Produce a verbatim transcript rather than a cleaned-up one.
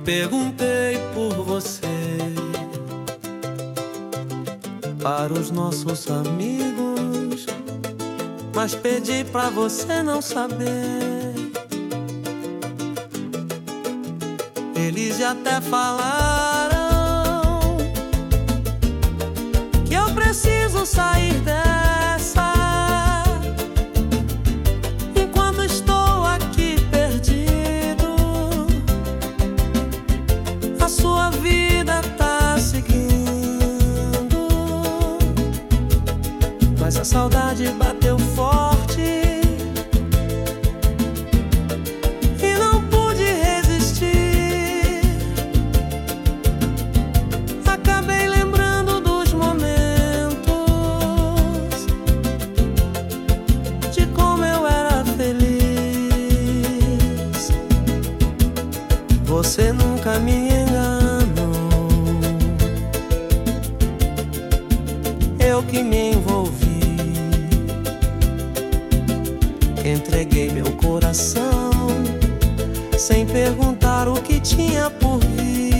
Perguntei por você para os nossos amigos, mas pedi pra você não saber. Eles já até falaram que eu preciso sair dessa. Enquanto estou aqui perdido, a sua vida tá seguindo. Mas a saudade bateu forte e não pude resistir. Acabei lembrando dos momentos de como eu era feliz. Você nunca me enganou, eu que me envolvi. Entreguei meu coração sem perguntar o que tinha por vir.